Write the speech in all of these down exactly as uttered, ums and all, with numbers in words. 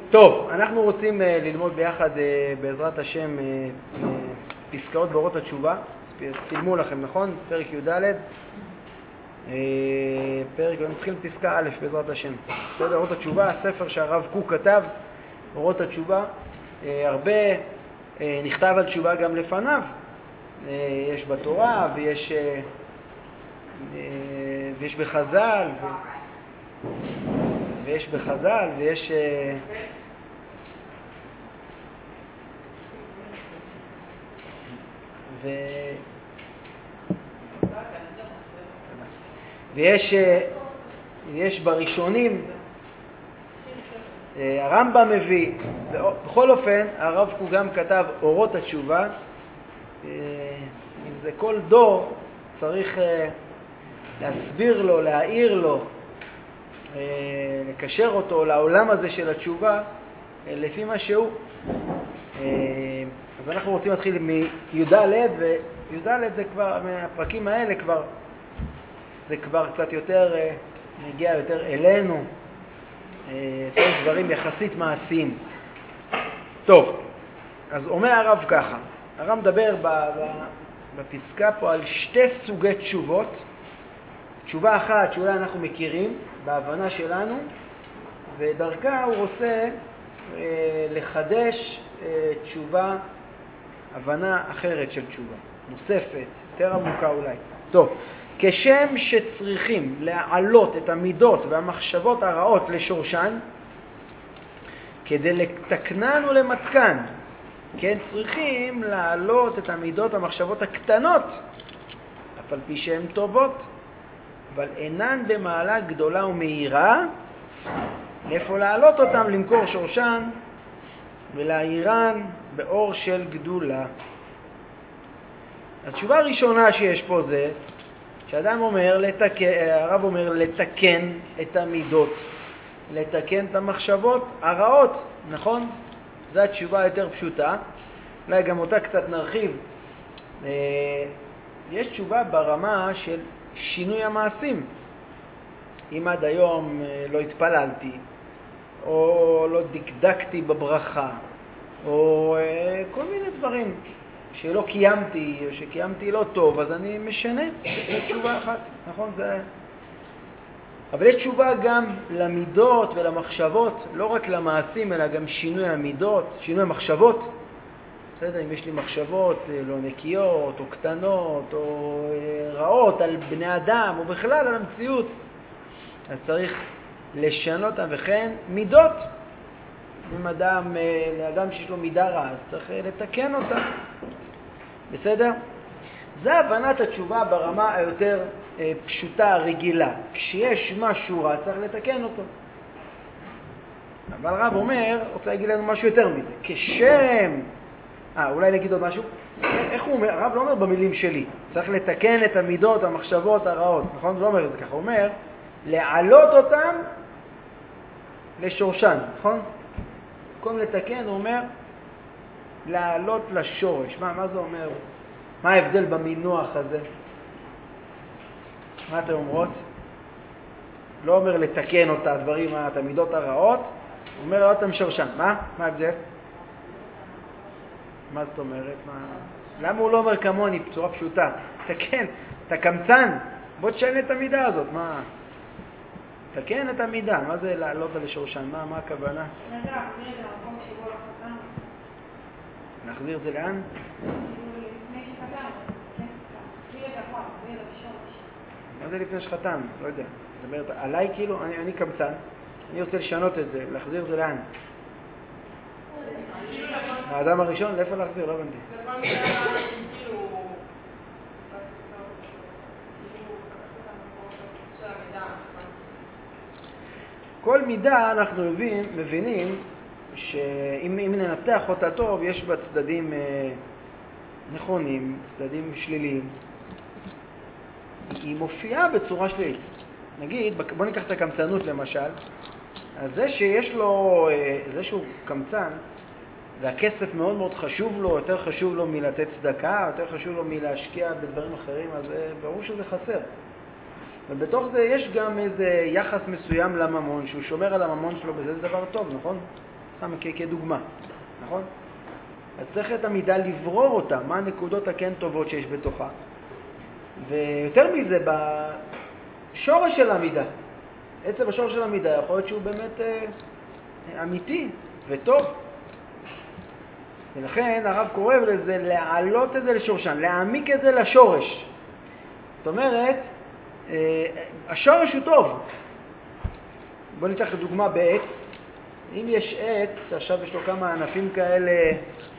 טוב, אנחנו רוצים uh, ללמוד ביחד uh, בעזרת השם uh, uh, פסקאות באורות התשובה. צילמו לכם, נכון? פרק י"ד. Uh, פרק, נתחיל פסקה א' בעזרת השם. בסדר, אורות התשובה, הספר שהרב קוק כתב, אורות התשובה. Uh, הרבה uh, נכתב על תשובה גם לפניו. Uh, יש בתורה ויש, uh, uh, ויש בחז"ל. ו... ויש בחז"ל, ויש... ו... ויש יש בראשונים, הרמב"ם מביא, בכל אופן, הרב קוק גם כתב אורות התשובה. אם זה כל דור, צריך להסביר לו, להעיר לו, לקשר אותו לעולם הזה של התשובה לפי מה שהוא. אז אנחנו רוצים להתחיל מי"ד, וי"ד זה כבר, מהפרקים האלה כבר, זה כבר קצת יותר, מגיע יותר אלינו, יותר דברים יחסית מעשיים. טוב, אז אומר הרב ככה, הרב מדבר בפסקה פה על שתי סוגי תשובות. תשובה אחת שאולי אנחנו מכירים בהבנה שלנו, ודרכה הוא רוצה אה, לחדש אה, תשובה, הבנה אחרת של תשובה, נוספת, יותר עמוקה אולי. טוב, כשם שצריכים להעלות את המידות והמחשבות הרעות לשורשן, כדי לתקנן ולמתקן, כן, צריכים להעלות את המידות והמחשבות הקטנות, אף על פי שהן טובות, אבל אינן במעלה גדולה ומהירה, לאיפה להעלות אותם, למכור שורשן ולהאירן באור של גדולה. התשובה הראשונה שיש פה זה שאדם אומר, לתקן, הרב אומר לתקן את המידות, לתקן את המחשבות הרעות, נכון? זו התשובה יותר פשוטה, אולי גם אותה קצת נרחיב. יש תשובה ברמה של שינוי המעשים. אם עד היום לא התפללתי, או לא דקדקתי בברכה, או כל מיני דברים שלא קיימתי, או שקיימתי לא טוב, אז אני משנה. זו תשובה אחת, נכון? זה... אבל יש תשובה גם למידות ולמחשבות, לא רק למעשים, אלא גם שינוי המידות, שינוי המחשבות. בסדר, אם יש לי מחשבות לא נקיות, או קטנות, או רעות על בני אדם, או בכלל על המציאות, אז צריך לשנות אותם, וכן מידות. אם אדם, לאדם שיש לו מידה רעה, אז צריך לתקן אותה. בסדר? זה הבנת התשובה ברמה היותר פשוטה, רגילה. כשיש משהו רע, צריך לתקן אותו. אבל הרב אומר, רוצה להגיד לנו משהו יותר מזה. כשם... אה, אולי נגיד עוד משהו? איך הוא אומר? הרב לא אומר במילים שלי. צריך לתקן את המידות, המחשבות הרעות. נכון? הוא לא אומר את זה ככה. הוא אומר, להעלות אותם לשורשן. נכון? במקום לתקן, הוא אומר, להעלות לשורש. מה, מה זה אומר? מה ההבדל במינוח הזה? מה אתם אומרות? לא אומר לתקן אותה, הדברים, את המידות הרעות. הוא אומר, להעלות אותם לשורשן. מה? מה ההבדל? מה זאת אומרת? מה... למה הוא לא אומר כמוני בצורה פשוטה? תקן, אתה קמצן, בוא תשנה את המידה הזאת. מה? תקן את המידה, מה זה לעלות על לשורשן? מה, מה הכוונה? נחזיר את זה לאן? מה זה לפני שחתם? לא יודע. זאת אומרת, עליי כאילו, אני, אני קמצן, אני רוצה לשנות את זה, להחזיר את זה לאן? האדם הראשון, לאיפה להחזיר? לא הבנתי. כל מידה אנחנו מבינים, מבינים שאם אם ננתח אותה טוב, יש בה צדדים אה, נכונים, צדדים שליליים. היא מופיעה בצורה שלילית. נגיד, בוא ניקח את הקמצנות למשל, אז זה שיש לו, אה, זה שהוא קמצן, והכסף מאוד מאוד חשוב לו, יותר חשוב לו מלתת צדקה, יותר חשוב לו מלהשקיע בדברים אחרים, אז ברור שזה חסר. ובתוך זה יש גם איזה יחס מסוים לממון, שהוא שומר על הממון שלו, וזה דבר טוב, נכון? סתם כדוגמה, נכון? אז צריך את המידה לברור אותה, מה הנקודות הכן טובות שיש בתוכה. ויותר מזה, בשורש של המידה, עצם השורש של המידה יכול להיות שהוא באמת אה, אמיתי וטוב. ולכן הרב קורא לזה להעלות את זה לשורשן, להעמיק את זה לשורש. זאת אומרת, אה, השורש הוא טוב. בואו ניקח דוגמה בעץ. אם יש עץ, עכשיו יש לו כמה ענפים כאלה,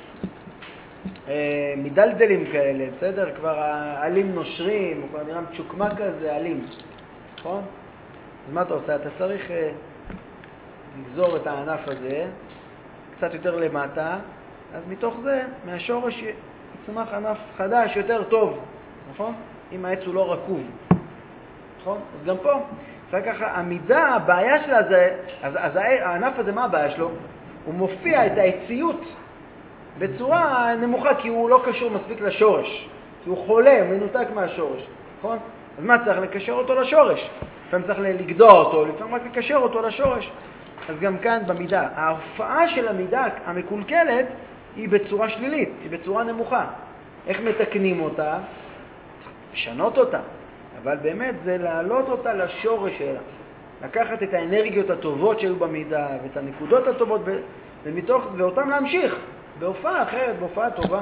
אה, מדלדלים כאלה, בסדר? כבר העלים נושרים, הוא כבר נראה מצ'וקמה כזה, עלים. נכון? אז מה אתה עושה? אתה צריך אה, לגזור את הענף הזה, קצת יותר למטה, אז מתוך זה, מהשורש יצמח ענף חדש, יותר טוב. נכון? אם העץ הוא לא רקוב. נכון? אז גם פה, זה ככה, המידה, הבעיה שלה זה, אז, אז הענף הזה, מה הבעיה שלו? הוא מופיע את העציות בצורה נמוכה, כי הוא לא קשור מספיק לשורש. כי הוא חולה, הוא מנותק מהשורש. נכון? אז מה צריך? לקשר אותו לשורש. לפעמים צריך לגדוע אותו, לפעמים רק לקשר אותו לשורש. אז גם כאן במידה, ההופעה של המידה המקולקלת היא בצורה שלילית, היא בצורה נמוכה. איך מתקנים אותה? לשנות אותה. אבל באמת זה להעלות אותה לשורש שלה. לקחת את האנרגיות הטובות שהיו במידה ואת הנקודות הטובות ומתוך, ואותם להמשיך בהופעה אחרת, בהופעה טובה.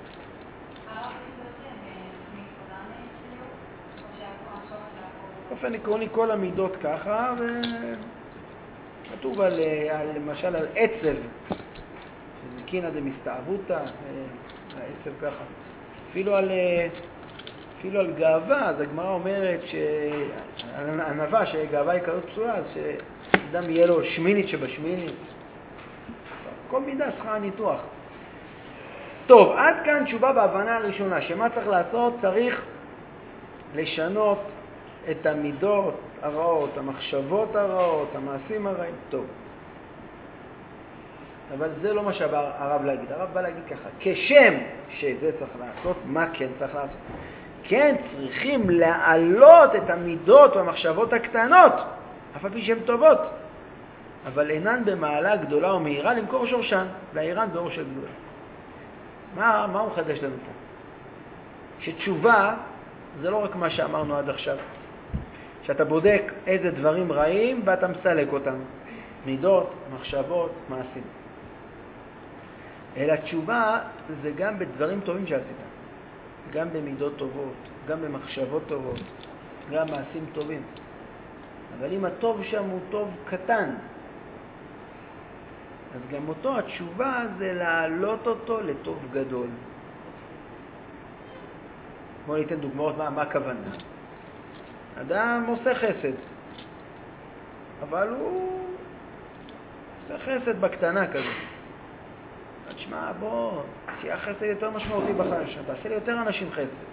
באופן עקרוני כל המידות ככה, וכתוב על, על, למשל על עצב, קינא דמסתערותא, העצב ככה. אפילו על, אפילו על גאווה, אז הגמרא אומרת שהענווה, שגאווה היא כזאת פסולה, אז שאדם יהיה לו שמינית שבשמינית. כל מידה צריכה ניתוח. טוב, עד כאן תשובה בהבנה הראשונה, שמה צריך לעשות? צריך לשנות את המידות הרעות, המחשבות הרעות, המעשים הרעים. טוב. אבל זה לא מה שבא הרב להגיד. הרב בא להגיד ככה, כשם שזה צריך לעשות, מה כן צריך לעשות? כן צריכים להעלות את המידות והמחשבות הקטנות, אף על פי שהן טובות, אבל אינן במעלה גדולה ומהירה למקור שורשן, להירן באור של גדולה. מה, מה הוא חדש לנו פה? שתשובה זה לא רק מה שאמרנו עד עכשיו. שאתה בודק איזה דברים רעים ואתה מסלק אותם. מידות, מחשבות, מעשים. אלא תשובה זה גם בדברים טובים שעשית. גם במידות טובות, גם במחשבות טובות, גם מעשים טובים. אבל אם הטוב שם הוא טוב קטן, אז גם אותו התשובה זה להעלות אותו לטוב גדול. בואו ניתן דוגמאות מה, מה הכוונה. אדם עושה חסד, אבל הוא עושה חסד בקטנה כזה. תשמע, בוא, שיהיה חסד יותר משמעותי בחיים שלך, תעשה לי יותר אנשים חסד.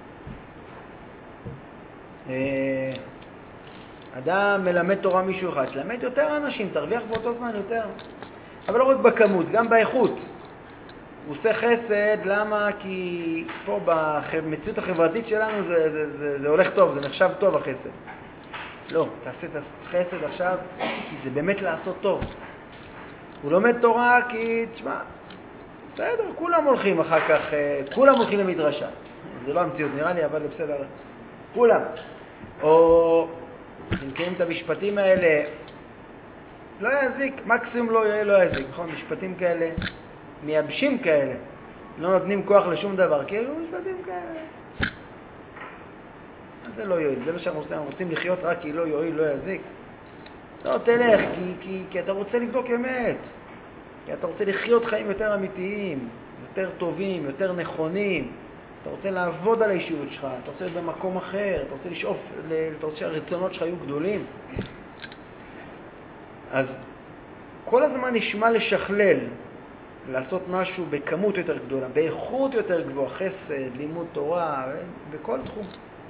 אדם מלמד תורה מישהו אחד, תלמד יותר אנשים, תרוויח באותו זמן יותר. אבל לא רק בכמות, גם באיכות. הוא עושה חסד, למה? כי פה במציאות החברתית שלנו זה, זה, זה, זה הולך טוב, זה נחשב טוב החסד. לא, תעשה את החסד עכשיו, כי זה באמת לעשות טוב. הוא לומד תורה כי, תשמע, בסדר, כולם הולכים אחר כך, כולם הולכים למדרשה. זה לא המציאות, נראה לי, אבל בסדר. כולם. או, נקיים את המשפטים האלה, לא יזיק, מקסימום לא יהיה, לא יזיק. נכון, משפטים כאלה, מייבשים כאלה. לא נותנים כוח לשום דבר, כאילו משפטים כאלה. זה לא יועיל, זה מה שאנחנו רוצים, אנחנו רוצים לחיות רק כי לא יועיל, לא יזיק. לא, תלך, כי, כי, כי אתה רוצה לבדוק אמת. כי אתה רוצה לחיות חיים יותר אמיתיים, יותר טובים, יותר נכונים. אתה רוצה לעבוד על האישיות שלך, אתה רוצה להיות במקום אחר, אתה רוצה לשאוף, אתה רוצה שהרצונות שלך יהיו גדולים. אז כל הזמן נשמע לשכלל, לעשות משהו בכמות יותר גדולה, באיכות יותר גבוהה, חסד, לימוד תורה, בכל תחום.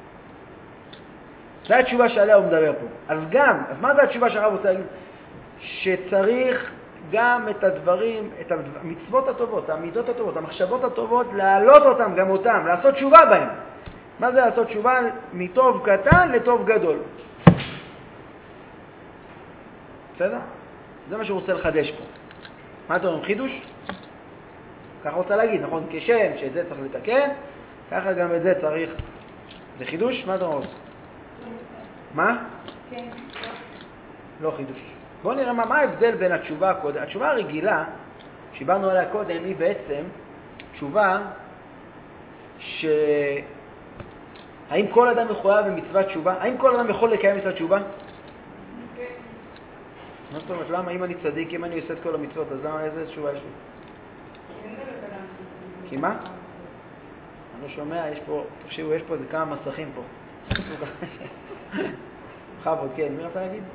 זו התשובה שעליה הוא מדבר פה. אז גם, אז מה זה התשובה שהרב רוצה להגיד? שצריך גם את הדברים, את המצוות הטובות, המידות הטובות, המחשבות הטובות, להעלות אותם, גם אותם, לעשות תשובה בהם. מה זה לעשות תשובה? מטוב קטן לטוב גדול. בסדר? זה מה שהוא רוצה לחדש פה. מה אתה אומר, חידוש? ככה רוצה להגיד, נכון? כשם שאת זה צריך לתקן, ככה גם את זה צריך. זה חידוש? מה אתה אומר? מה? כן. לא חידוש. בואו נראה מה, מה ההבדל בין התשובה הקודם. התשובה הרגילה, שדיברנו עליה קודם, היא בעצם תשובה ש... האם כל אדם מחויב במצוות תשובה? האם כל אדם יכול לקיים מצוות תשובה? כן. מה זאת אומרת? למה? אם אני צדיק, אם אני עושה את כל המצוות, אז למה איזה תשובה יש לי? כי מה? אני לא שומע, יש פה, תקשיבו, יש פה איזה כמה מסכים פה. בכבוד, כן, מי רצה להגיד?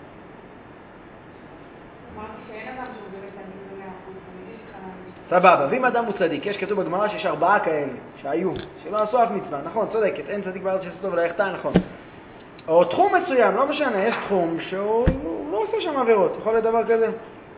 אמרתי שאין אדם שהוא באמת צדיק במאה אחוז, תמיד יש לך... סבבה, ואם אדם הוא צדיק, יש כתוב בגמרא שיש ארבעה כאלה, שהיו, שלא עשו אף מצווה, נכון, צודקת, אין צדיק בארץ שעשו טוב ולהחטא, נכון. או תחום מסוים, לא משנה, יש תחום שהוא לא עושה שם עבירות, יכול להיות דבר כזה?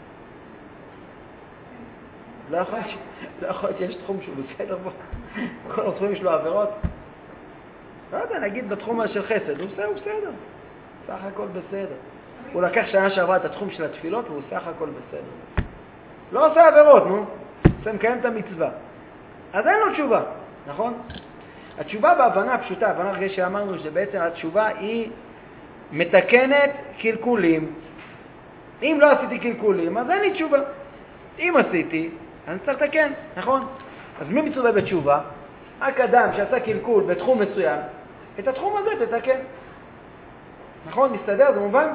לא יכול להיות, לא יכול להיות שיש תחום שהוא בסדר בו, כל התחום יש לו עבירות. לא יודע, נגיד בתחום הזה של חסד, הוא עושה, הוא בסדר, סך הכל בסדר. הוא לקח שנה שעברה את התחום של התפילות והוא סך הכל בסדר. לא עושה עבירות, נו. עושה מקיים את המצווה. אז אין לו תשובה, נכון? התשובה בהבנה הפשוטה, הבנה אחרי שאמרנו שבעצם התשובה היא מתקנת קלקולים. אם לא עשיתי קלקולים, אז אין לי תשובה. אם עשיתי, אני צריך לתקן, נכון? אז מי מצווה בתשובה? רק אדם שעשה קלקול בתחום מסוים, את התחום הזה תתקן. נכון? מסתדר? זה מובן?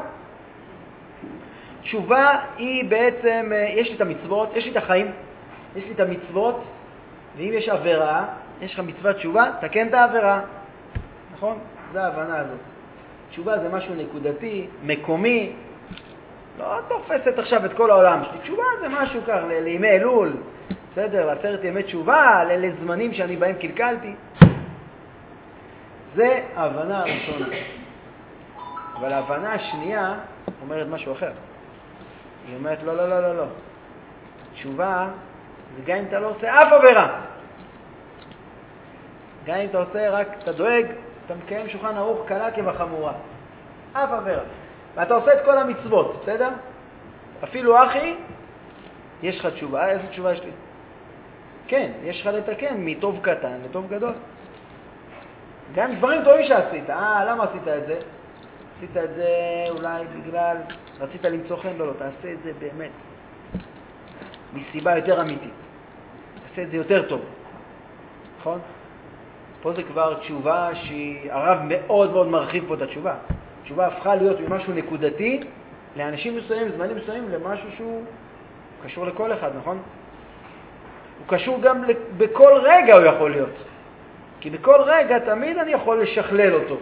תשובה היא בעצם, יש לי את המצוות, יש לי את החיים, יש לי את המצוות, ואם יש עבירה, יש לך מצוות תשובה, תקן את העבירה. נכון? זה ההבנה הזאת. תשובה זה משהו נקודתי, מקומי, לא תופסת עכשיו את כל העולם שלי. תשובה זה משהו כך, לימי אלול, בסדר, לעשרת ימי תשובה, לזמנים שאני בהם קלקלתי. זה ההבנה הראשונה. אבל ההבנה השנייה אומרת משהו אחר. היא אומרת, לא, לא, לא, לא, לא. תשובה זה גם אם אתה לא עושה אף עבירה. גם אם אתה עושה רק, אתה דואג, אתה מקיים שולחן ערוך קלה כבחמורה. אף עבירה. ואתה עושה את כל המצוות, בסדר? אפילו אחי, יש לך תשובה. איזה תשובה יש לי? כן, יש לך לתקן מטוב קטן לטוב גדול. גם דברים טובים שעשית. אה, למה עשית את זה? עשית את זה אולי בגלל, רצית למצוא חן, לא, לא, תעשה את זה באמת. מסיבה יותר אמיתית. תעשה את זה יותר טוב. נכון? פה זה כבר תשובה שהרב מאוד מאוד מרחיב פה את התשובה. התשובה הפכה להיות ממשהו נקודתי לאנשים מסוימים, זמנים מסוימים, למשהו שהוא קשור לכל אחד, נכון? הוא קשור גם בכל רגע הוא יכול להיות. כי בכל רגע תמיד אני יכול לשכלל אותו.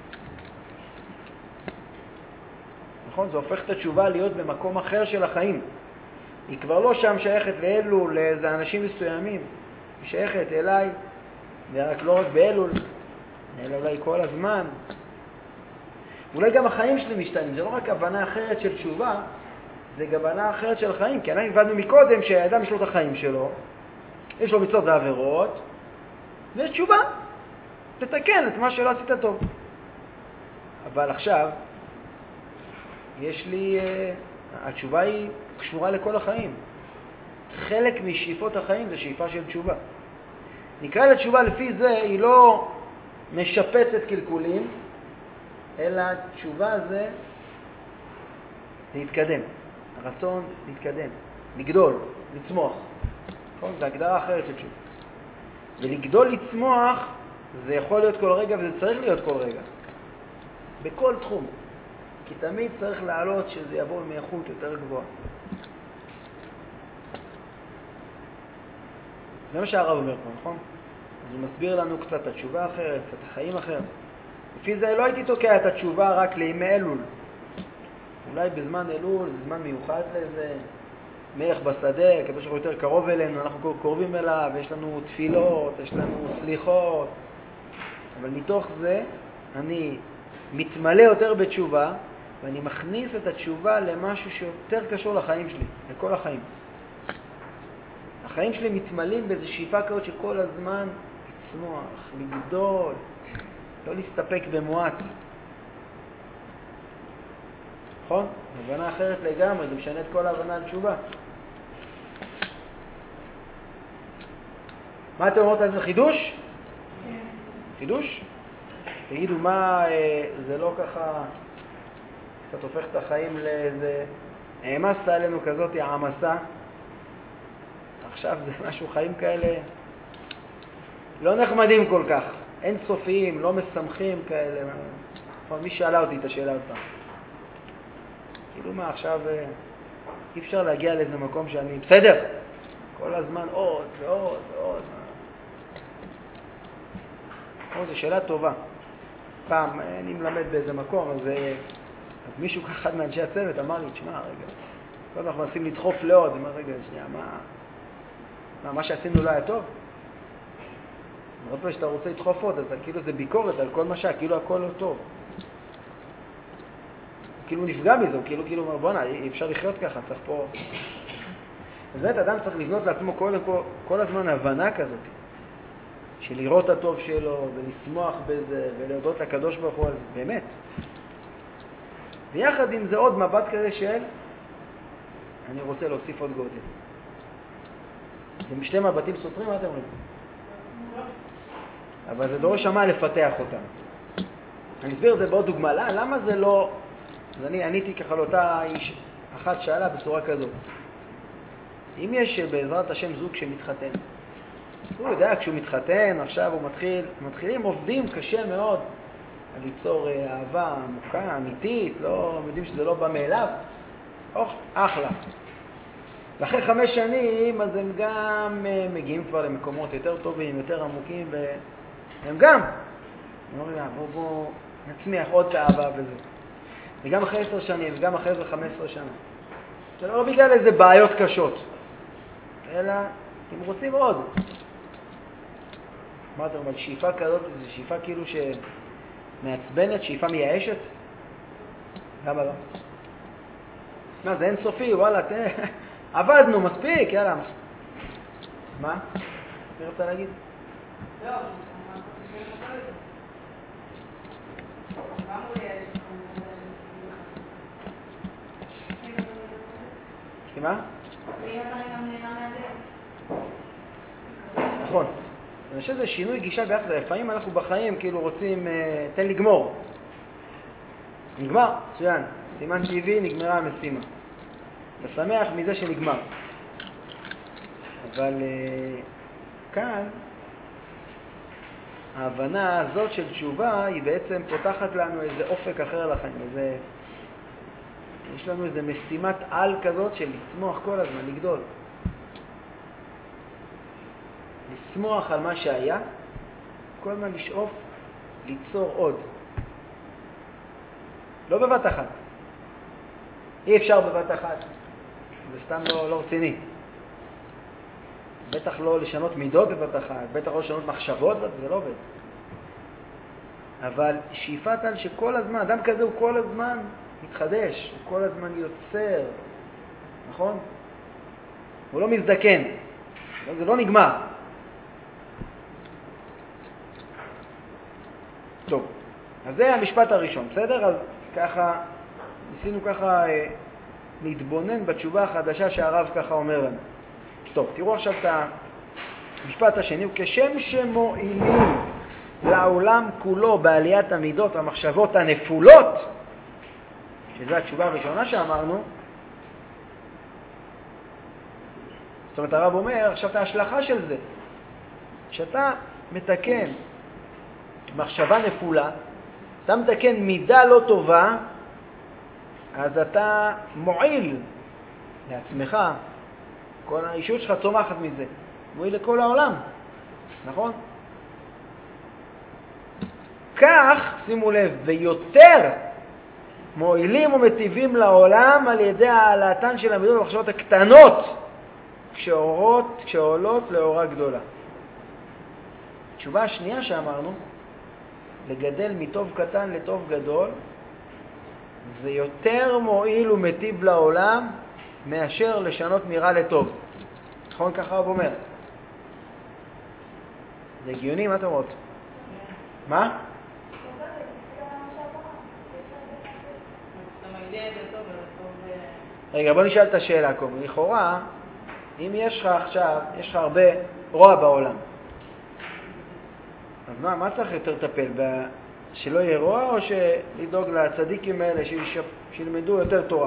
נכון? זה הופך את התשובה להיות במקום אחר של החיים. היא כבר לא שם שייכת לאלו, לאיזה אנשים מסוימים. היא שייכת אליי, ורק לא רק באלול, אלא אולי כל הזמן. אולי גם החיים שלי משתנים. זה לא רק הבנה אחרת של תשובה, זה גם הבנה אחרת של החיים. כי אנחנו הבנו מקודם שהאדם יש לו את החיים שלו, יש לו מצוות ועבירות, ויש תשובה. תתקן את מה שלא עשית טוב. אבל עכשיו, יש לי, uh, התשובה היא קשורה לכל החיים. חלק משאיפות החיים זה שאיפה של תשובה. נקרא לתשובה לפי זה, היא לא משפצת קלקולים, אלא תשובה זה להתקדם. הרצון להתקדם, לגדול, לצמוח. נכון? זו הגדרה אחרת של תשובה. ולגדול לצמוח זה יכול להיות כל רגע וזה צריך להיות כל רגע. בכל תחום. כי תמיד צריך לעלות שזה יבוא מאיכות יותר גבוהה. זה מה שהרב אומר פה, נכון? אז הוא מסביר לנו קצת את התשובה אחרת, קצת החיים אחרת. לפי זה לא הייתי תוקע את התשובה רק לימי אלול. אולי בזמן אלול, זה זמן מיוחד לזה, מלך בשדה, הקדוש ברוך הוא יותר קרוב אלינו, אנחנו קרובים אליו, יש לנו תפילות, יש לנו סליחות. אבל מתוך זה אני מתמלא יותר בתשובה, ואני מכניס את התשובה למשהו שיותר קשור לחיים שלי, לכל החיים. החיים שלי מתמלאים באיזו שאיפה כזאת שכל הזמן לצמוח, לגדול, לא להסתפק במועט. נכון? הבנה אחרת לגמרי, זה משנה את כל ההבנה על תשובה. מה אתם אומרות על זה? חידוש? חידוש? תגידו, מה, זה לא ככה, קצת הופך את החיים לאיזה, העמסת עלינו כזאת העמסה, עכשיו זה משהו, חיים כאלה לא נחמדים כל כך, אין סופיים, לא משמחים כאלה. מי שאלה אותי את השאלה אותה? כאילו מה, עכשיו אי אפשר להגיע לאיזה מקום שאני בסדר, כל הזמן עוד ועוד ועוד. או, זו שאלה טובה. פעם אני מלמד באיזה מקום, אז, אז מישהו, אחד מאנשי הצוות, אמר לי, תשמע, רגע, כל הזמן אנחנו מנסים לדחוף לעוד. אמר, רגע, שנייה, מה, מה, מה שעשינו לא היה טוב? עוד פעם שאתה רוצה לדחוף עוד, אז כאילו זה ביקורת על כל מה שהיה, כאילו הכל לא טוב. כאילו נפגע מזה, הוא כאילו, כאילו אומר, בוא נה, אי אפשר לחיות ככה, צריך פה... אז באמת, אדם צריך לבנות לעצמו כל, כל, כל הזמן הבנה כזאת, של לראות את הטוב שלו, ולשמוח בזה, ולהודות לקדוש ברוך הוא על זה, באמת. ויחד עם זה עוד מבט כזה של, אני רוצה להוסיף עוד גודל. זה שתי מבטים סותרים, מה אתם אומרים? אבל זה דורש שמה לפתח אותם. אני אסביר את זה בעוד דוגמה. למה זה לא... אז אני עניתי ככה לאותה איש, אחת שאלה בצורה כזאת. אם יש בעזרת השם זוג שמתחתן, הוא יודע, כשהוא מתחתן, עכשיו הוא מתחיל, מתחילים עובדים קשה מאוד על ליצור אהבה עמוקה, אמיתית, לא, יודעים שזה לא בא מאליו. אוח, אחלה. ואחרי חמש שנים, אז הם גם מגיעים כבר למקומות יותר טובים, יותר עמוקים, והם גם, אומרים, בוא, בוא נצמיח עוד את האהבה וזה. וגם אחרי עשר שנים, וגם אחרי זה חמש עשרה שנה. זה לא בגלל איזה בעיות קשות, אלא הם רוצים עוד. אמרתם, אבל שאיפה כזאת, זו שאיפה כאילו שמעצבנת, שאיפה מייאשת? למה לא? מה, זה אינסופי, וואלה, תראה, עבדנו מספיק, יאללה. מה? מי רוצה להגיד? לא, אני רוצה לשאול את זה. מה אמרו לי יש לך? מה? ואם אתה גם נהנה מהדרך. נכון. אני חושב שזה שינוי גישה ביחד. לפעמים אנחנו בחיים כאילו רוצים, תן לגמור. נגמר? מצוין. סימן טבעי, נגמרה המשימה. אתה שמח מזה שנגמר. אבל כאן, ההבנה הזאת של תשובה היא בעצם פותחת לנו איזה אופק אחר לחיים. איזה... יש לנו איזה משימת על כזאת של לצמוח כל הזמן, לגדול. לשמוח על מה שהיה, כל הזמן לשאוף, ליצור עוד. לא בבת אחת. אי אפשר בבת אחת. זה סתם לא, לא רציני. בטח לא לשנות מידות בבת אחת, בטח לא לשנות מחשבות, זה לא עובד. אבל שאיפת על שכל הזמן, אדם כזה הוא כל הזמן מתחדש, הוא כל הזמן יוצר, נכון? הוא לא מזדקן, זה לא נגמר. טוב, אז זה המשפט הראשון, בסדר? אז ככה, ניסינו ככה אה, להתבונן בתשובה החדשה שהרב ככה אומר לנו. טוב, תראו עכשיו את המשפט השני, כשם שמועילים לעולם כולו בעליית המידות והמחשבות הנפולות, שזו התשובה הראשונה שאמרנו, זאת אומרת הרב אומר, עכשיו את ההשלכה של זה, שאתה מתקן מחשבה נפולה, אתה מתקן מידה לא טובה, אז אתה מועיל לעצמך, כל האישות שלך צומחת מזה, מועיל לכל העולם, נכון? כך, שימו לב, ויותר מועילים ומטיבים לעולם על ידי העלתן של המידות והמחשבות הקטנות, כשאורות, כשעולות לאורה גדולה. התשובה השנייה שאמרנו, לגדל מטוב קטן לטוב גדול, זה יותר מועיל ומטיב לעולם מאשר לשנות מרע לטוב. נכון ככה הוא אומר? זה הגיוני, מה אתם אומרות? מה? רגע, בוא נשאל את השאלה קודם. לכאורה, אם יש לך עכשיו, יש לך הרבה רוע בעולם, אז מה, מה צריך יותר לטפל? ב... שלא יהיה רוע או שלדאוג לצדיקים האלה שישפ... שילמדו יותר תורה?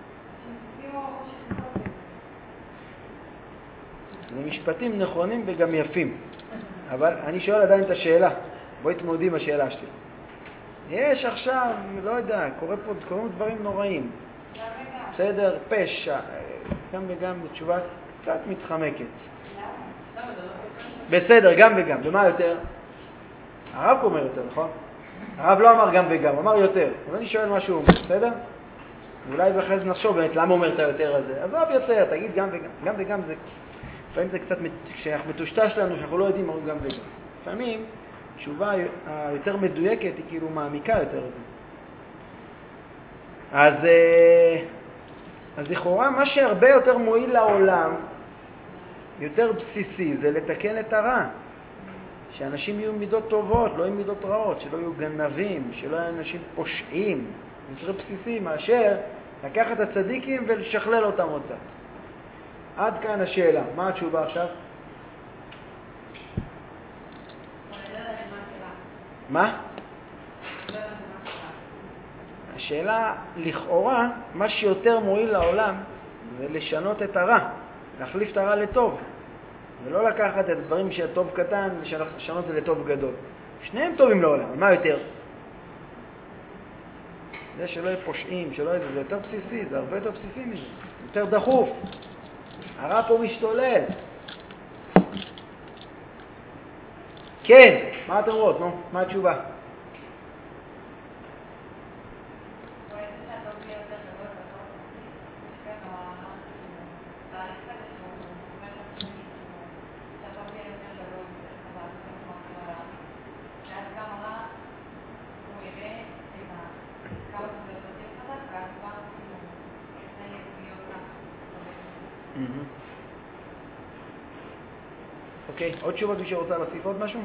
זה משפטים נכונים וגם יפים. אבל אני שואל עדיין את השאלה. בואי תמודי עם השאלה שלי. יש עכשיו, לא יודע, קורה פה, קוראים דברים נוראים. בסדר, פשע. גם וגם בתשובה קצת מתחמקת. בסדר, גם וגם. ומה יותר? הרב אומר יותר, נכון? הרב לא אמר גם וגם, הוא אמר יותר. אז אני שואל מה שהוא אומר, בסדר? אולי אחרי זה נחשוב באמת למה הוא אומר את היותר הזה. אז רב יותר, תגיד גם וגם. גם וגם זה... לפעמים זה קצת, כשאנחנו מטושטש לנו, שאנחנו לא יודעים מה הוא גם וגם. לפעמים, תשובה היותר מדויקת היא כאילו מעמיקה יותר את זה. אז, אז לכאורה, מה שהרבה יותר מועיל לעולם, יותר בסיסי, זה לתקן את הרע. שאנשים יהיו מידות טובות, לא יהיו מידות רעות, שלא יהיו גנבים, שלא יהיו אנשים פושעים. יותר בסיסי מאשר לקחת את הצדיקים ולשכלל אותם עוד קצת. עד כאן השאלה. מה התשובה עכשיו? מה? השאלה, לכאורה, מה שיותר מועיל לעולם זה לשנות את הרע, להחליף את הרע לטוב, ולא לקחת את הדברים שטוב קטן ולשנות את זה לטוב גדול. שניהם טובים לעולם, מה יותר? זה שלא יהיה פושעים, שלא יהיה, זה יותר בסיסי, זה הרבה יותר בסיסי מזה, יותר דחוף. הרע פה משתולל. כן, מה אתם רואות? נו, מה התשובה? אוקיי, עוד תשובות מי שרוצה להוסיף עוד משהו?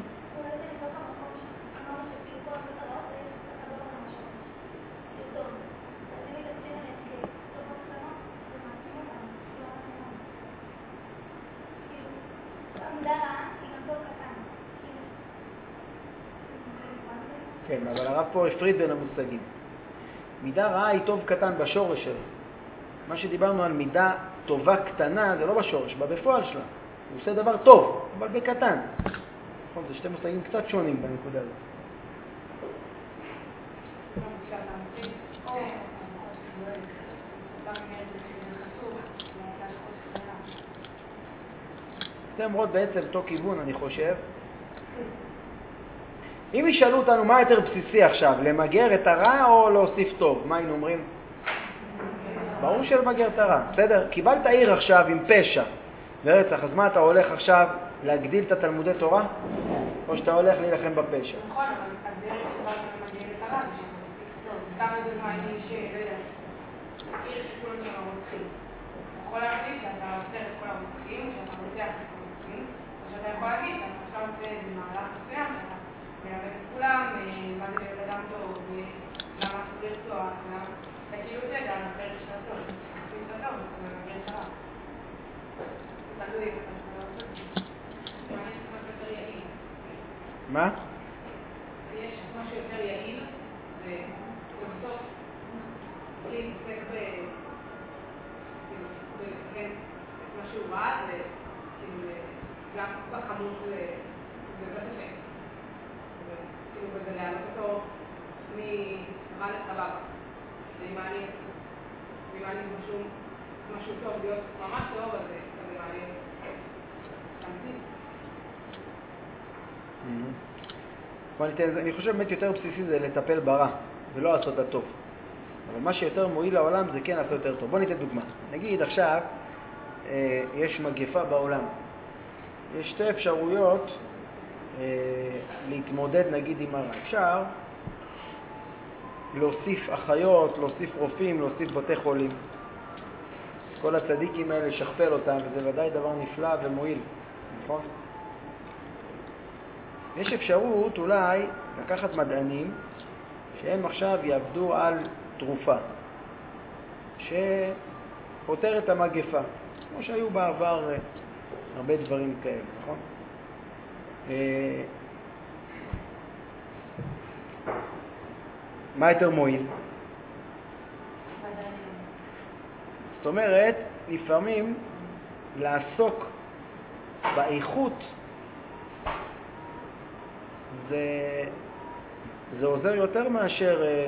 כן, אבל הרב פה הפריד בין המושגים. מידה רעה היא טוב קטן בשורש שלה. מה שדיברנו על מידה טובה קטנה, זה לא בשורש, בפועל שלה. הוא עושה דבר טוב, אבל בקטן. נכון, זה שתי מושגים קצת שונים בנקודה הזאת. אתם אומרות בעצם אותו כיוון, אני חושב. אם ישאלו אותנו מה יותר בסיסי עכשיו, למגר את הרע או להוסיף טוב, מה היינו אומרים? ברור שלמגר את הרע, בסדר? קיבלת עיר עכשיו עם פשע ורצח, אז מה אתה הולך עכשיו להגדיל את התלמודי תורה? או שאתה הולך להילחם בפשע? נכון, אבל הדרך שבה אתה מגן את הרע, סתם לדוגמה, אני שלא יודעת, עיר שכולם שם הרוצחים. אתה יכול להחליט שאתה עוצר את כל הרוצחים, שאתה רוצח את כל הרוצחים, או שאתה יכול להגיד שאתה עכשיו עושה איזה מהלך מסוים, שאתה מלמד את כולם, מה זה להיות אדם טוב, למה אסור לרצוח, אתה כאילו עושה את זה על הדרך של הטוב, עושים את הטוב, אתה מגן את הרע. תלוי, אתה יכול לעשות את זה. מעניין משהו יותר יעיל. מה? יש משהו יותר יעיל, ובסוף, בלי להתעסק לתקן את משהו רע, גם בכמות לבית השם. וזה להעלות אותו מרע לסבבה. ואם מעניין משהו טוב, להיות ממש טוב, אז זה מעניין להמציא. אני חושב באמת יותר בסיסי זה לטפל ברע ולא לעשות את הטוב. אבל מה שיותר מועיל לעולם זה כן לעשות יותר טוב. בוא ניתן דוגמה. נגיד עכשיו אה, יש מגפה בעולם. יש שתי אפשרויות אה, להתמודד נגיד עם הרע. אפשר להוסיף אחיות, להוסיף רופאים, להוסיף בתי חולים. כל הצדיקים האלה לשכפל אותם, וזה ודאי דבר נפלא ומועיל, נכון? יש אפשרות אולי לקחת מדענים שהם עכשיו יעבדו על תרופה שפותר את המגפה, כמו שהיו בעבר הרבה דברים כאלה, נכון? מה יותר מועיל? זאת אומרת, לפעמים לעסוק באיכות זה, זה עוזר יותר מאשר אה,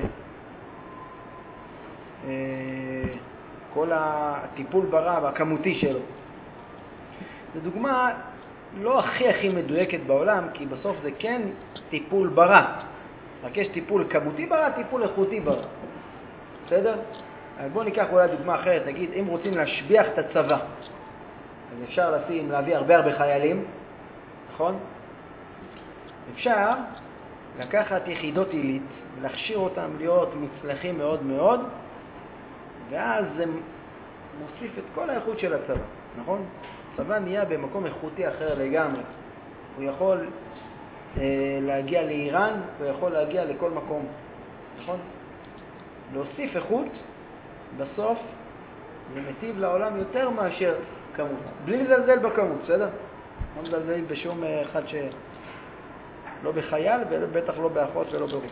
אה, כל הטיפול ברע והכמותי שלו. זו דוגמה לא הכי הכי מדויקת בעולם, כי בסוף זה כן טיפול ברע. רק יש טיפול כמותי ברע, טיפול איכותי ברע. בסדר? אז בואו ניקח אולי דוגמה אחרת. נגיד, אם רוצים להשביח את הצבא, אז אפשר לשים, להביא הרבה הרבה חיילים, נכון? אפשר לקחת יחידות עילית ולהכשיר אותם להיות מוצלחים מאוד מאוד, ואז זה מוסיף את כל האיכות של הצבא, נכון? הצבא נהיה במקום איכותי אחר לגמרי. הוא יכול אה, להגיע לאיראן, הוא יכול להגיע לכל מקום, נכון? להוסיף איכות, בסוף זה מטיב לעולם יותר מאשר כמות. בלי לזלזל בכמות, בסדר? לא מזלזלים בשום אחד ש... לא בחייל, ובטח לא באחות ולא ברופא.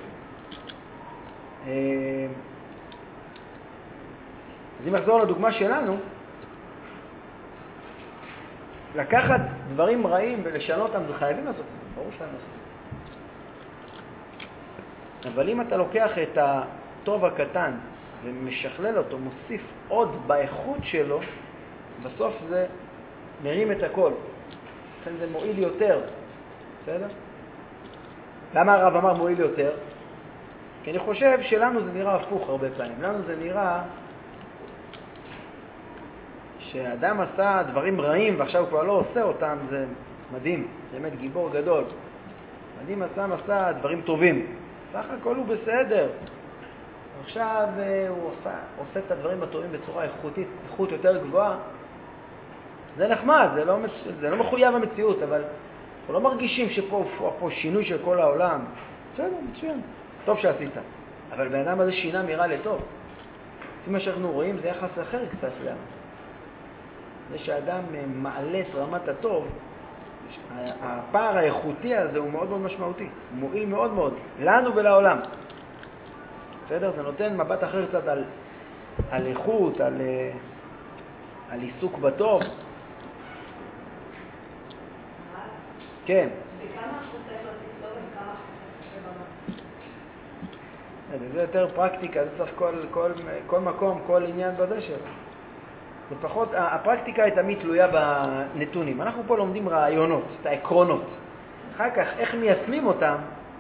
אז אם נחזור לדוגמה שלנו, לקחת דברים רעים ולשנות אותם, זה חייבים לעשות את זה, ברור שאתם לעשות את זה. אבל אם אתה לוקח את הטוב הקטן ומשכלל אותו, מוסיף עוד באיכות שלו, בסוף זה מרים את הכל. לכן זה מועיל יותר. בסדר? למה הרב אמר מועיל יותר? כי אני חושב שלנו זה נראה הפוך הרבה פעמים. לנו זה נראה שאדם עשה דברים רעים ועכשיו הוא כבר לא עושה אותם, זה מדהים, באמת גיבור גדול. מדהים עשה עשה דברים טובים. סך הכל הוא בסדר. עכשיו הוא עושה, עושה את הדברים הטובים בצורה איכותית, איכות יותר גבוהה. זה נחמד, זה לא, זה לא מחויב המציאות, אבל אנחנו לא מרגישים שפה פה, פה שינוי של כל העולם. בסדר, מצוין. טוב שעשית. אבל בן אדם הזה שינה מרע לטוב. לפי מה שאנחנו רואים זה יחס אחר קצת למה. זה שאדם מעלה את רמת הטוב, הפער האיכותי הזה הוא מאוד מאוד משמעותי. הוא מועיל מאוד מאוד, לנו ולעולם. בסדר? זה נותן מבט אחר קצת על, על איכות, על, על עיסוק בטוב. כן. בכמה אחוז צריך להוסיף טוב וכמה אחוז צריך לבמה? זה יותר פרקטיקה, זה צריך כל, כל, כל מקום, כל עניין בזה שלו. זה פחות, הפרקטיקה היא תמיד תלויה בנתונים. אנחנו פה לומדים רעיונות, את העקרונות. אחר כך, איך מיישמים אותם?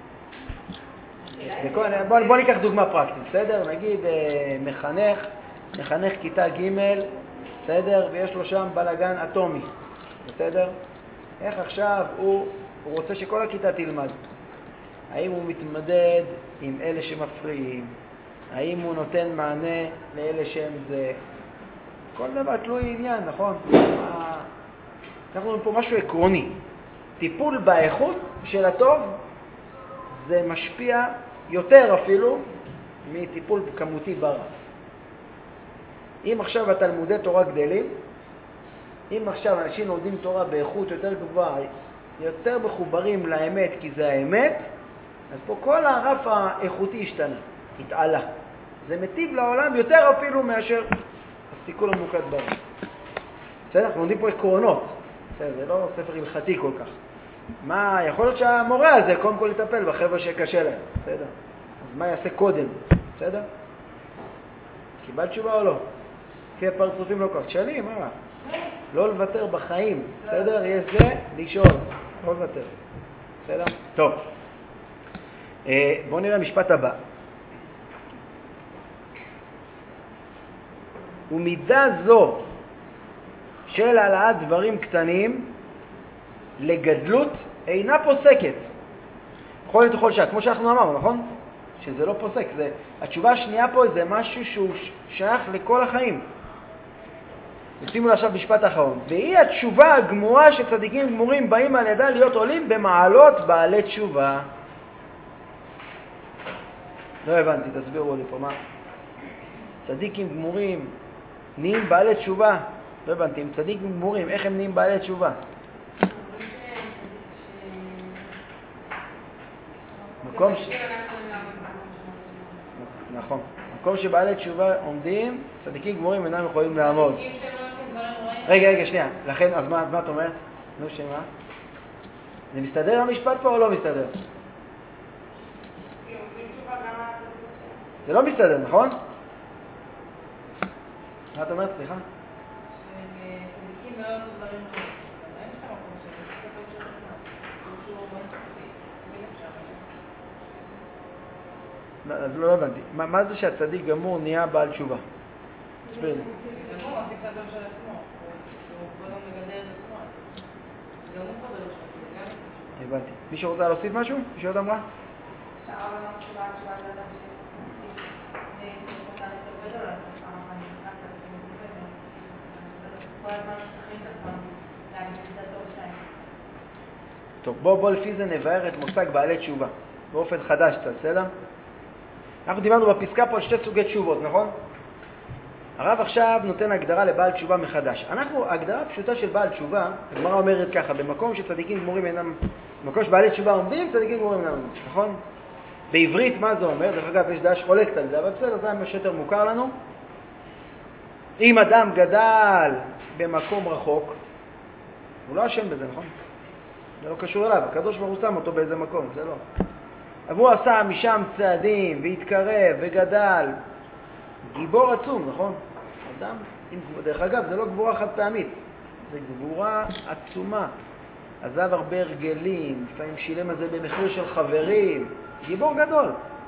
בכל, בוא, בוא ניקח דוגמה פרקטית, בסדר? נגיד מחנך, מחנך כיתה ג', בסדר? ויש לו שם בלגן אטומי, בסדר? איך עכשיו הוא, הוא רוצה שכל הכיתה תלמד? האם הוא מתמודד עם אלה שמפריעים? האם הוא נותן מענה לאלה שהם זה? כל דבר תלוי עניין, נכון? אנחנו רואים פה משהו עקרוני. טיפול באיכות של הטוב זה משפיע יותר אפילו מטיפול כמותי ברע. אם עכשיו התלמודי תורה גדלים, אם עכשיו אנשים לומדים תורה באיכות יותר גבוהה, יותר מחוברים לאמת כי זה האמת, אז פה כל הרף האיכותי השתנה, התעלה. זה מטיב לעולם יותר אפילו מאשר הסיכול הממוקד ברע. בסדר? אנחנו לומדים פה עקרונות. בסדר, זה לא ספר הלכתי כל כך. מה, יכול להיות שהמורה הזה קודם כל יטפל בחבר'ה שקשה להם. בסדר? אז מה יעשה קודם? בסדר? קיבל תשובה או לא? לפי הפרצופים לא כך. תשאלי, מה? לא לוותר בחיים. בסדר? יש זה, לשאול. לא לוותר. בסדר? טוב. בואו נראה המשפט הבא. ומידה זו של העלאת דברים קטנים לגדלות אינה פוסקת. בכל עת וכל שעה, כמו שאנחנו אמרנו, נכון? שזה לא פוסק. זה, התשובה השנייה פה זה משהו שהוא שייך לכל החיים. ושימו לה עכשיו משפט האחרון. והיא התשובה הגמורה שצדיקים גמורים באים על ידה להיות עולים במעלות בעלי תשובה. לא הבנתי, תסבירו לי פה מה. צדיקים גמורים נהיים בעלי תשובה. לא הבנתי, אם צדיקים גמורים, איך הם נהיים בעלי תשובה? מקום ש... נכון. מקום שבעלי תשובה עומדים, צדיקים גמורים אינם יכולים לעמוד. רגע, רגע, שנייה. לכן, אז מה, מה את אומרת? נו, שמה? זה מסתדר המשפט פה או לא מסתדר? זה לא מסתדר, נכון? מה את אומרת? סליחה? שצדיקים לא עושים דברים רעים. אין שם מקום של לא, אז לא הבנתי. מה, מה זה שהצדיק גמור נהיה בעל תשובה? תסביר לי. גמור עושה את הדבר של עצמו. הוא קודם מגדר את עצמו. זה גמור פה זה לא שם. הבנתי. מישהו רוצה להוסיף משהו? מישהו עוד אמרה? שהרב אמר תשובה, תשובה זה אדם שצריך קטן יותר גדול, אז פעם אחת נכנס לעצמו גדול. כל הזמן משתחררים את עצמם להגיד את הדור שלהם. טוב, בוא, בוא לפי זה נבהר את מושג בעלי תשובה. באופן חדש קצת, בסדר? אנחנו דיברנו בפסקה פה על שתי סוגי תשובות, נכון? הרב עכשיו נותן הגדרה לבעל תשובה מחדש. אנחנו, הגדרה פשוטה של בעל תשובה, הגמרא אומרת ככה, במקום שצדיקים גמורים אינם, במקום שבעלי תשובה עומדים, צדיקים גמורים אינם עומדים, נכון? בעברית מה זה אומר? דרך אגב, יש דעה שחולקת על זה, אבל בסדר, זה מה שיותר מוכר לנו. אם אדם גדל במקום רחוק, הוא לא אשם בזה, נכון? זה לא קשור אליו, הקדוש ברוך הוא שם אותו באיזה מקום, זה לא. אבל הוא עשה משם צעדים, והתקרב, וגדל. גיבור עצום, נכון? אדם, דרך אגב, זה לא גבורה חד פעמית, זה גבורה עצומה. עזב הרבה הרגלים, לפעמים שילם על זה במחיר של חברים. גיבור גדול.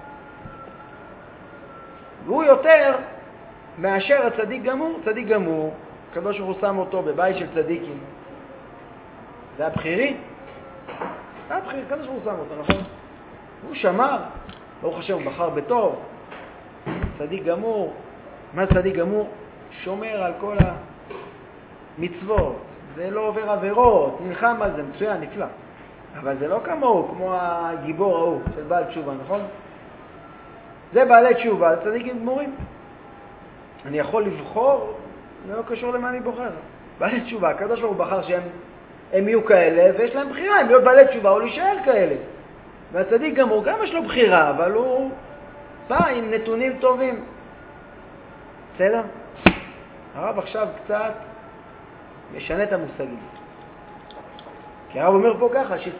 והוא יותר מאשר הצדיק גמור. צדיק גמור, הקדוש ברוך הוא שם אותו בבית של צדיקים. זה הבחירי? זה הבחירי, הקדוש ברוך הוא שם אותו, נכון? הוא שמר, ברוך השם, הוא בחר בטוב. צדיק גמור, מה צדיק גמור? שומר על כל המצוות, ולא עובר עבירות, נלחם על זה, מצוין, נפלא. אבל זה לא כמוהו, כמו הגיבור ההוא של בעל תשובה, נכון? זה בעלי תשובה, צדיקים גמורים. אני יכול לבחור, זה לא קשור למה אני בוחר. בעלי תשובה, הקדוש ברוך הוא בחר שהם הם יהיו כאלה, ויש להם בחירה, הם להיות בעלי תשובה או להישאר כאלה. והצדיק גמור, גם יש לו בחירה, אבל הוא בא עם נתונים טובים. בסדר? הרב עכשיו קצת משנה את המושגים. כי הרב אומר פה ככה, ש...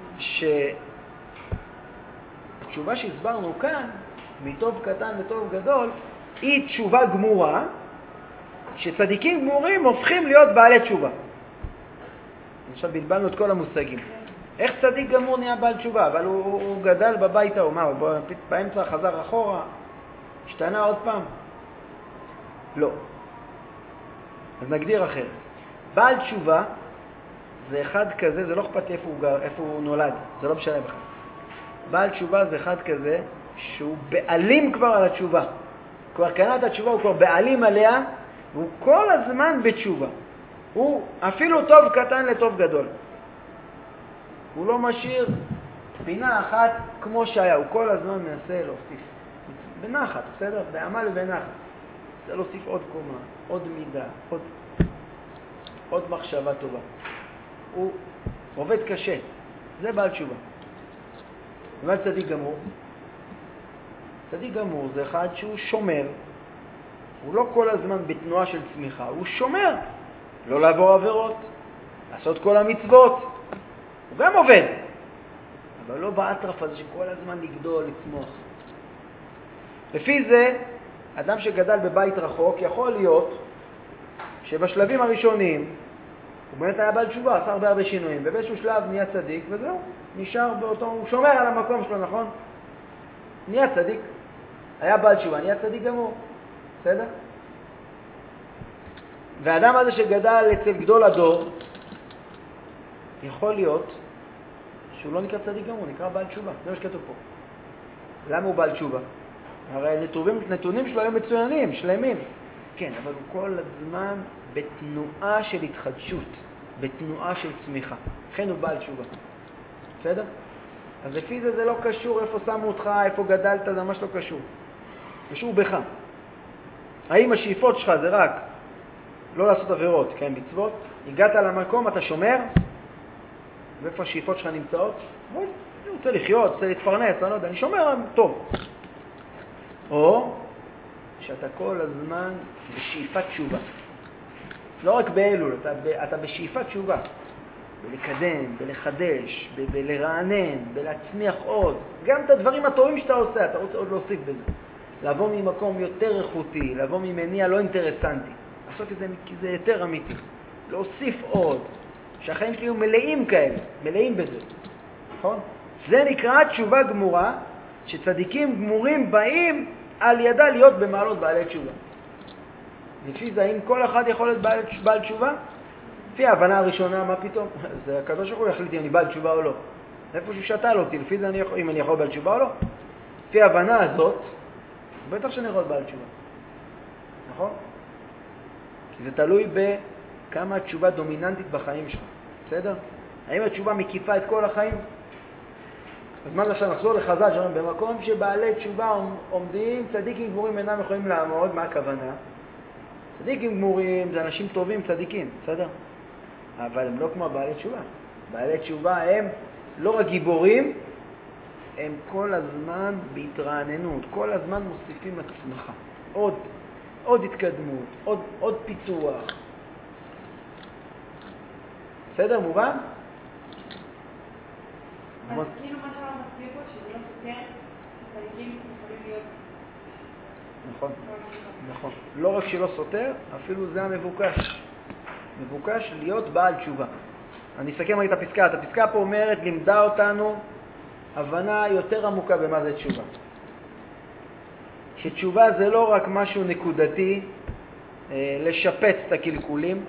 שהתשובה שהסברנו כאן, מטוב קטן לטוב גדול, היא תשובה גמורה, שצדיקים גמורים הופכים להיות בעלי תשובה. עכשיו בלבלנו את כל המושגים. איך צדיק גמור נהיה בעל תשובה? אבל הוא, הוא גדל בבית ההוא, מה, הוא באמצע חזר אחורה, השתנה עוד פעם? לא. אז נגדיר אחרת. בעל תשובה זה אחד כזה, זה לא אכפת איפה הוא גר, איפה הוא נולד, זה לא משנה בכלל. בעל תשובה זה אחד כזה שהוא בעלים כבר על התשובה. כבר קנה את התשובה, הוא כבר בעלים עליה, והוא כל הזמן בתשובה. הוא אפילו טוב קטן לטוב גדול. הוא לא משאיר פינה אחת כמו שהיה, הוא כל הזמן מנסה להוסיף. בנחת, בסדר? בעמל ובנחת. זה להוסיף עוד קומה, עוד מידה, עוד, עוד מחשבה טובה. הוא עובד קשה. זה בעל תשובה. ומה צדיק גמור? צדיק גמור זה אחד שהוא שומר. הוא לא כל הזמן בתנועה של צמיחה, הוא שומר. לא לעבור עבירות, לעשות כל המצוות. הוא גם עובד. אבל לא באטרף הזה שכל הזמן לגדול, לצמוח. לפי זה, אדם שגדל בבית רחוק יכול להיות שבשלבים הראשונים הוא באמת היה בעל תשובה, עשה הרבה הרבה שינויים, ובאיזשהו שלב נהיה צדיק, וזהו, נשאר באותו, הוא שומר על המקום שלו, נכון? נהיה צדיק, היה בעל תשובה, נהיה צדיק גמור, בסדר? והאדם הזה שגדל אצל גדול הדור, יכול להיות שהוא לא נקרא צדיק גמור, נקרא בעל תשובה, זה מה שכתוב פה. למה הוא בעל תשובה? הרי הנתונים, נתונים שלו היו מצוינים, שלמים. כן, אבל הוא כל הזמן בתנועה של התחדשות, בתנועה של צמיחה. לכן הוא בעל תשובה. בסדר? אז לפי זה זה לא קשור איפה שמו אותך, איפה גדלת, זה ממש לא קשור. קשור בך. האם השאיפות שלך זה רק לא לעשות עבירות, כן, מצוות? הגעת למקום, אתה שומר? ואיפה השאיפות שלך נמצאות? בואי, אני רוצה לחיות, רוצה להתפרנס, אני לא יודע, אני שומר טוב. או שאתה כל הזמן בשאיפת תשובה. לא רק באלול, אתה, אתה בשאיפת תשובה. בלקדם, בלחדש, ב- בלרענן, בלהצמיח עוד. גם את הדברים הטובים שאתה עושה, אתה רוצה עוד להוסיף בזה. לבוא ממקום יותר איכותי, לבוא ממניע לא אינטרסנטי. לעשות את זה כי זה יותר אמיתי. להוסיף עוד. שהחיים שלי יהיו מלאים כאלה, מלאים בזה. נכון? זה נקרא תשובה גמורה, שצדיקים גמורים באים על ידה להיות במעלות בעלי תשובה. לפי זה, האם כל אחד יכול להיות בעל, בעל תשובה? לפי ההבנה הראשונה, מה פתאום? זה הקדוש ברוך הוא יחליט אם אני בעל תשובה או לא. איפה שהוא שתל אותי, לפי זה אני יכול, אם אני יכול בעל תשובה או לא. לפי ההבנה הזאת, בטח שאני יכול בעל תשובה. נכון? כי זה תלוי בכמה התשובה דומיננטית בחיים שלך. בסדר? האם התשובה מקיפה את כל החיים? אז מה זה עכשיו נחזור לחז"ל שלנו, במקום שבעלי תשובה עומדים, צדיקים גמורים אינם יכולים לעמוד, מה הכוונה? צדיקים גמורים זה אנשים טובים, צדיקים, בסדר? אבל הם לא כמו בעלי תשובה. בעלי תשובה הם לא רק גיבורים, הם כל הזמן בהתרעננות, כל הזמן מוסיפים הצמחה. עוד, עוד התקדמות, עוד, עוד פיתוח. בסדר, מובן? אז כאילו מה שאנחנו מסביר פה, שזה לא סותר, שצדיקים יכולים להיות... נכון, נכון. לא רק שלא סותר, אפילו זה המבוקש. מבוקש להיות בעל תשובה. אני אסכם רק את הפסקה. את הפסקה פה אומרת, לימדה אותנו הבנה יותר עמוקה במה זה תשובה. שתשובה זה לא רק משהו נקודתי, לשפץ את הקלקולים,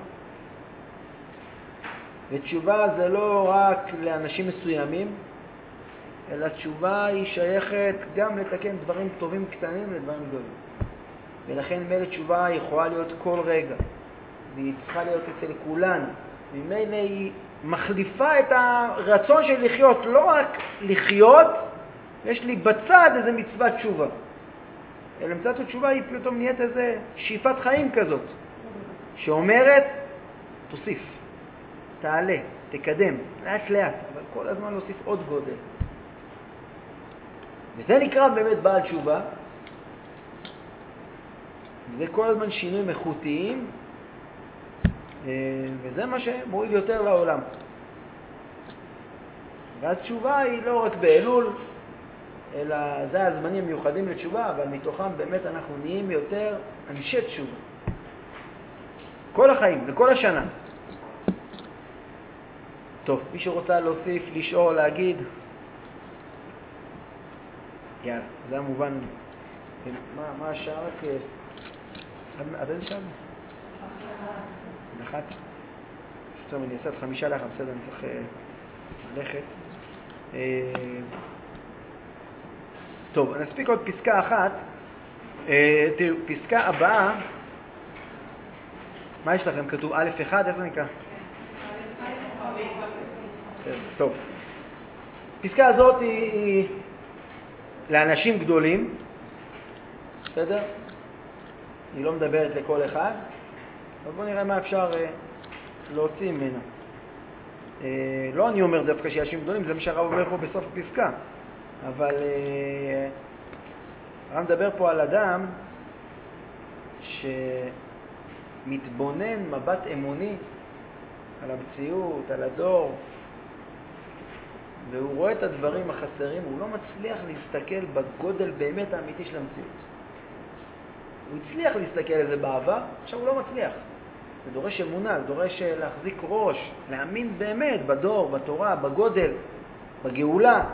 ותשובה זה לא רק לאנשים מסוימים, אלא תשובה היא שייכת גם לתקן דברים טובים קטנים לדברים גדולים. ולכן מילא תשובה יכולה להיות כל רגע, והיא צריכה להיות אצל כולנו. ממילא היא מחליפה את הרצון של לחיות, לא רק לחיות, יש לי בצד איזה מצוות תשובה. אלא מצוות התשובה היא פתאום נהיית איזה שאיפת חיים כזאת, שאומרת, תוסיף, תעלה, תקדם, לאט לאט, אבל כל הזמן להוסיף עוד גודל. וזה נקרא באמת בעל תשובה, וזה כל הזמן שינויים איכותיים, וזה מה שמועיל יותר לעולם. ואז תשובה היא לא רק באלול, אלא זה הזמנים מיוחדים לתשובה, אבל מתוכם באמת אנחנו נהיים יותר אנשי תשובה. כל החיים, לכל השנה. טוב, מי שרוצה להוסיף, לשאול, להגיד, יאללה, זה המובן. מה, מה השעה? רק... עד איזה שעה? אחת. טוב, אני אעשה את חמישה לאחר, בסדר, אני צריך ללכת. טוב, אני אספיק עוד פסקה אחת. תראו, פסקה הבאה, מה יש לכם? כתוב א' אחד, איך זה נקרא? טוב. פסקה הזאת היא, היא לאנשים גדולים, בסדר? היא לא מדברת לכל אחד, אבל בואו נראה מה אפשר אה, להוציא ממנה. אה, לא אני אומר דווקא שאנשים גדולים, זה מה שהרב אומר פה בסוף הפסקה, אבל אה, הרב מדבר פה על אדם שמתבונן מבט אמוני על המציאות, על הדור, והוא רואה את הדברים החסרים, הוא לא מצליח להסתכל בגודל באמת האמיתי של המציאות. הוא הצליח להסתכל על זה בעבר, עכשיו הוא לא מצליח. זה דורש אמונה, זה דורש להחזיק ראש, להאמין באמת בדור, בתורה, בגודל, בגאולה.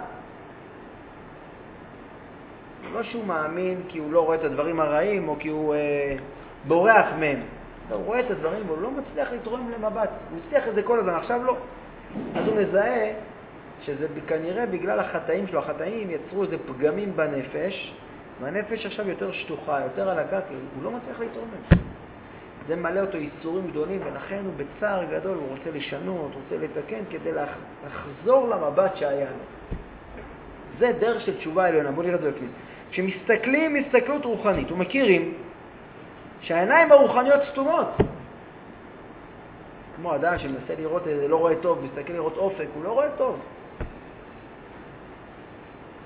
לא שהוא מאמין כי הוא לא רואה את הדברים הרעים או כי הוא אה, בורח מהם. הוא רואה את הדברים והוא לא מצליח להתרומם למבט. הוא הצליח את זה כל הזמן, עכשיו לא. אז הוא מזהה שזה כנראה בגלל החטאים שלו. החטאים יצרו איזה פגמים בנפש, והנפש עכשיו יותר שטוחה, יותר על הקרקע, הוא לא מצליח להתרומם. זה מלא אותו ייסורים גדולים, ולכן הוא בצער גדול, הוא רוצה לשנות, רוצה לתקן, כדי לחזור למבט שהיה לו. זה דרך של תשובה עליונה. בואו נראה את זה בפנים. כשמסתכלים מסתכלות רוחנית, ומכירים שהעיניים הרוחניות סתומות. כמו אדם שמנסה לראות, לא רואה טוב, מסתכל לראות אופק, הוא לא רואה טוב.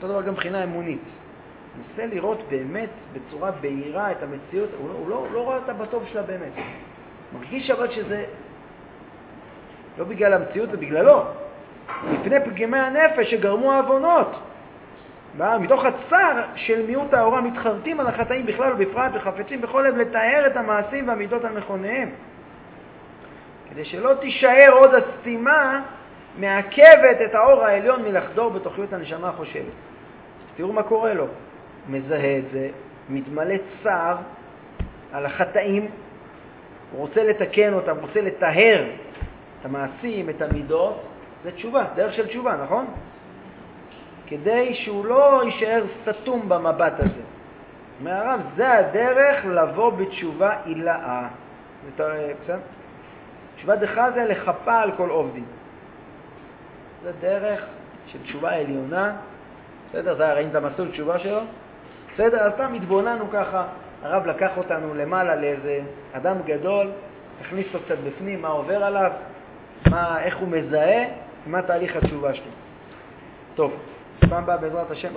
אותו דבר גם מבחינה אמונית. נסה לראות באמת בצורה בהירה את המציאות, הוא לא, הוא לא, הוא לא רואה אותה בטוב שלה באמת. מרגיש אבל שזה לא בגלל המציאות, זה בגללו. לפני פגמי הנפש שגרמו העוונות. מתוך הצער של מיעוט האורה מתחרטים על החטאים בכלל ובפרט וחפצים בכל לב לתאר את המעשים והמידות על מכוניהם. כדי שלא תישאר עוד הסתימה מעכבת את האור העליון מלחדור בתוכיות הנשמה החושבת. תראו מה קורה לו. מזהה את זה, מתמלא צער על החטאים, הוא רוצה לתקן אותם, רוצה לטהר את המעשים, את המידות, זה תשובה, דרך של תשובה, נכון? כדי שהוא לא יישאר סתום במבט הזה. מהרב, זה הדרך לבוא בתשובה עילאה. בסדר? תשובה דחה זה לחפה על כל עובדים. זה דרך של תשובה עליונה. בסדר? זה ראינו את המסלול תשובה שלו. בסדר? אז פעם התבוננו ככה, הרב לקח אותנו למעלה לאיזה אדם גדול, הכניס אותו קצת בפנים, מה עובר עליו, מה, איך הוא מזהה, מה תהליך התשובה שלו. טוב, פעם באה בעזרת השם.